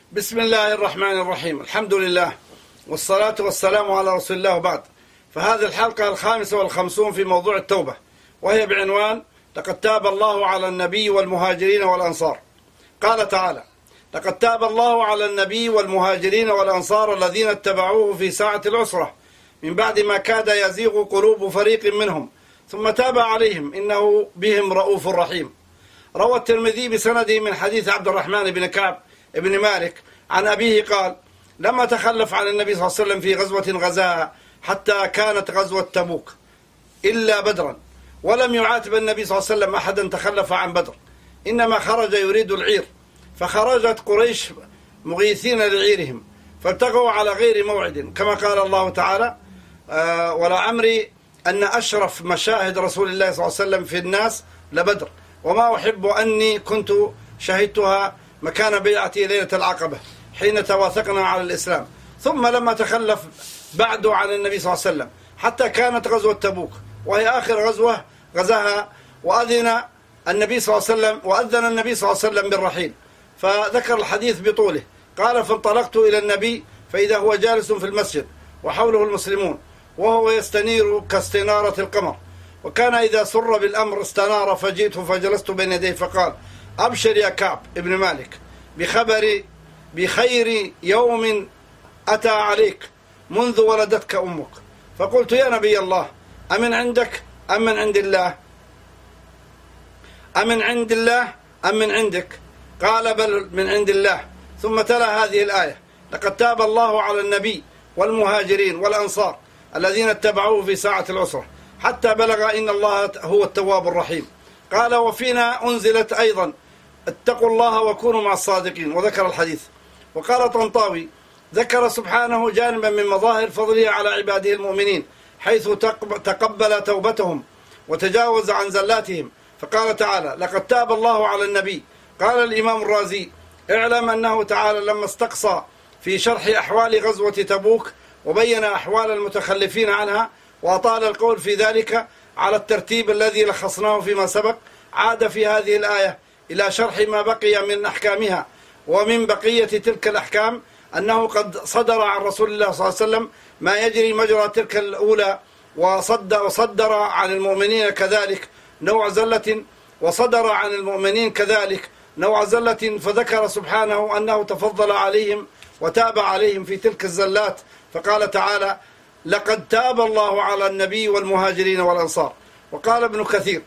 بسم الله الرحمن الرحيم. الحمد لله والصلاة والسلام على رسول الله وبعد. فهذه الحلقة 55 في موضوع التوبة، وهي بعنوان لقد تاب الله على النبي والمهاجرين والأنصار. قال تعالى: لقد تاب الله على النبي والمهاجرين والأنصار الذين اتبعوه في ساعة العسرة من بعد ما كاد يزيغ قلوب فريق منهم ثم تاب عليهم إنه بهم رؤوف رحيم. روى الترمذي بسنده من حديث عبد الرحمن بن كعب بن مالك عن أبيه قال: لما تخلف عن النبي صلى الله عليه وسلم في غزوة غزاها حتى كانت غزوة تبوك إلا بدرا، ولم يعاتب النبي صلى الله عليه وسلم أحدا تخلف عن بدر، إنما خرج يريد العير، فخرجت قريش مغيثين لعيرهم فالتقوا على غير موعد، كما قال الله تعالى: ولعمري أن أشرف مشاهد رسول الله صلى الله عليه وسلم في الناس لبدر، وما أحب أني كنت شهدتها مكان بيعتي ليلة العقبة حين تواثقنا على الإسلام. ثم لما تخلف بعد عن النبي صلى الله عليه وسلم حتى كانت غزوة تبوك، وهي آخر غزوة غزاها، وأذن النبي صلى الله عليه وسلم بالرحيل، فذكر الحديث بطوله. قال: فانطلقت إلى النبي فإذا هو جالس في المسجد وحوله المسلمون وهو يستنير كاستنارة القمر، وكان إذا سر بالأمر استنار، فجئت فجلست بين يديه فقال: أبشر يا كعب ابن مالك بخير يوم أتى عليك منذ ولدتك أمك. فقلت: يا نبي الله، أمن عندك أم من عند الله؟ أمن عند الله أم من عندك؟ قال: بل من عند الله. ثم تلا هذه الآية: لقد تاب الله على النبي والمهاجرين والأنصار الذين اتبعوه في ساعة العسرة حتى بلغ إن الله هو التواب الرحيم. قال: وفينا أنزلت أيضا: اتقوا الله وكونوا مع الصادقين، وذكر الحديث. وقال طنطاوي: ذكر سبحانه جانبا من مظاهر فضله على عباده المؤمنين حيث تقبل توبتهم وتجاوز عن زلاتهم، فقال تعالى: لقد تاب الله على النبي. قال الإمام الرازي: اعلم أنه تعالى لما استقصى في شرح أحوال غزوة تبوك وبين أحوال المتخلفين عنها وأطال القول في ذلك على الترتيب الذي لخصناه فيما سبق، عاد في هذه الآية إلى شرح ما بقي من أحكامها. ومن بقية تلك الأحكام أنه قد صدر عن رسول الله صلى الله عليه وسلم ما يجري مجرى تلك الأولى، وصدر عن المؤمنين كذلك نوع زلة، وصدر عن المؤمنين كذلك نوع زلة، فذكر سبحانه أنه تفضل عليهم وتاب عليهم في تلك الزلات، فقال تعالى: لقد تاب الله على النبي والمهاجرين والأنصار. وقال ابن كثير: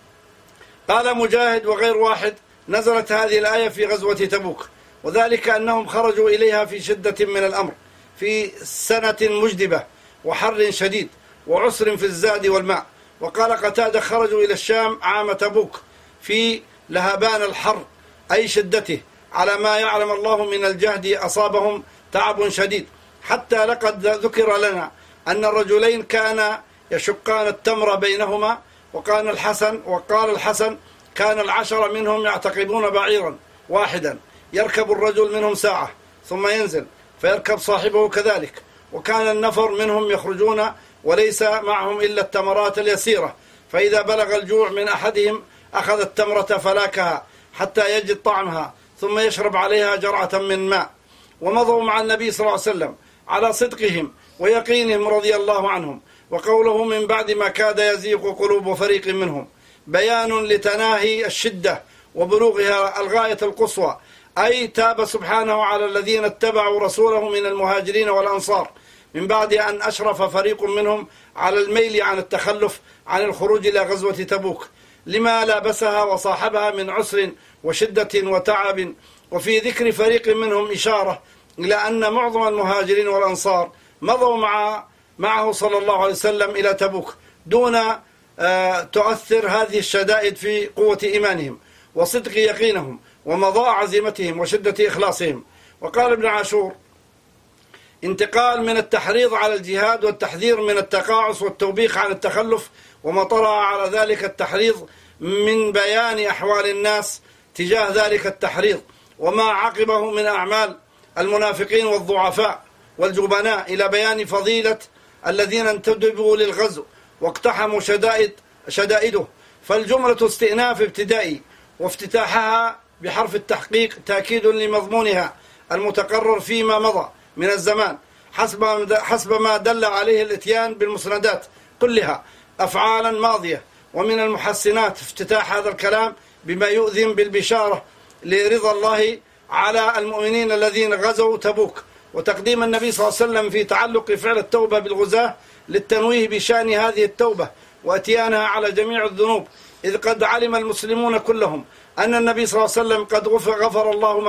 قال مجاهد وغير واحد: نزلت هذه الآية في غزوة تبوك، وذلك أنهم خرجوا إليها في شدة من الأمر في سنة مجدبة وحر شديد وعسر في الزاد والماء. وقال قتادة: خرجوا إلى الشام عام تبوك في لهبان الحر أي شدته، على ما يعلم الله من الجهد أصابهم تعب شديد، حتى لقد ذكر لنا أن الرجلين كان يشقان التمر بينهما. وقال الحسن: كان 10 منهم يعتقبون بعيرا واحدا، يركب الرجل منهم ساعة ثم ينزل فيركب صاحبه كذلك. وكان النفر منهم يخرجون وليس معهم إلا التمرات اليسيرة، فإذا بلغ الجوع من أحدهم أخذ التمرة فلاكها حتى يجد طعمها ثم يشرب عليها جرعة من ماء. ومضوا مع النبي صلى الله عليه وسلم على صدقهم ويقينهم رضي الله عنهم. وقوله: من بعد ما كاد يزيغ قلوب فريق منهم، بيان لتناهي الشدة وبلوغها الغاية القصوى، أي تاب سبحانه على الذين اتبعوا رسوله من المهاجرين والأنصار من بعد أن أشرف فريق منهم على الميل عن التخلف عن الخروج إلى غزوة تبوك لما لابسها وصاحبها من عسر وشدة وتعب. وفي ذكر فريق منهم إشارة إلى أن معظم المهاجرين والأنصار مضوا معه صلى الله عليه وسلم إلى تبوك دون تؤثر هذه الشدائد في قوة إيمانهم وصدق يقينهم ومضاء عزيمتهم وشدة إخلاصهم. وقال ابن عاشور: انتقال من التحريض على الجهاد والتحذير من التقاعس والتوبيخ عن التخلف، وما طرأ على ذلك التحريض من بيان أحوال الناس تجاه ذلك التحريض وما عقبه من أعمال المنافقين والضعفاء والجبناء، إلى بيان فضيلة الذين انتدبوا للغزو واقتحموا شدائده. فالجملة استئناف ابتدائي، وافتتاحها بحرف التحقيق تأكيد لمضمونها، المتقرر فيما مضى من الزمان حسب ما دل عليه الاتيان بالمسندات كلها أفعالا ماضية. ومن المحسنات افتتاح هذا الكلام بما يؤذن بالبشارة لرضا الله على المؤمنين الذين غزوا تبوك، وتقديم النبي صلى الله عليه وسلم في تعلق فعل التوبة بالغزاة للتنويه بشأن هذه التوبة واتيانها على جميع الذنوب، إذ قد علم المسلمون كلهم أن النبي صلى الله عليه وسلم قد غفر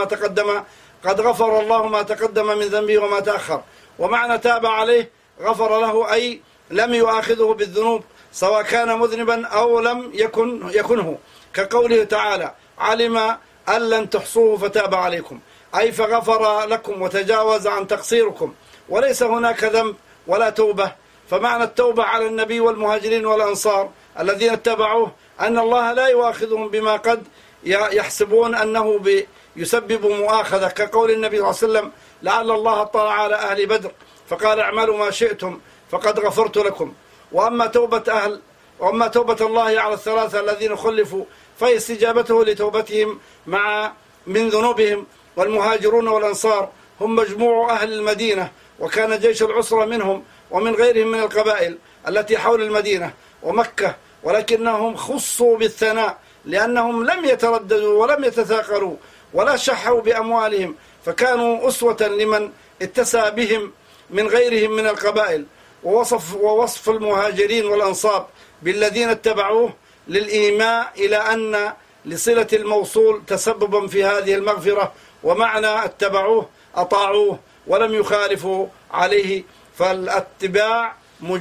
الله ما تقدم من ذنبه وما تأخر. ومعنى تاب عليه غفر له أي لم يؤاخذه بالذنوب سواء كان مذنبا أو لم يكنه، كقوله تعالى علم أن لن تحصوه فتاب عليكم، أي فغفر لكم وتجاوز عن تقصيركم، وليس هناك ذنب ولا توبة. فمعنى التوبة على النبي والمهاجرين والأنصار الذين اتبعوه أن الله لا يؤاخذهم بما قد يحسبون أنه يسبب مؤاخذة، كقول النبي صلى الله عليه وسلم لعل الله اطلع على أهل بدر فقال اعملوا ما شئتم فقد غفرت لكم. وأما توبة الله على الثلاثة الذين خلفوا فهي استجابته لتوبتهم من ذنوبهم. والمهاجرون والأنصار هم مجموع أهل المدينة، وكان جيش العسرة منهم ومن غيرهم من القبائل التي حول المدينة ومكة، ولكنهم خصوا بالثناء لأنهم لم يترددوا ولم يتثاقلوا ولا شحوا بأموالهم، فكانوا أسوة لمن اتسى بهم من غيرهم من القبائل. ووصف المهاجرين والأنصار بالذين اتبعوه للإيماء إلى أن لصلة الموصول تسببا في هذه المغفرة، ومعنى اتبعوه أطاعوه ولم يخالفوا عليه، فالأتباع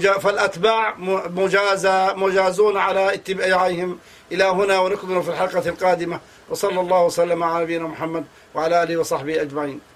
مجازون على اتباعهم. إلى هنا ونكمل في الحلقة القادمة، وصلى الله وسلم على نبينا محمد وعلى آله وصحبه أجمعين.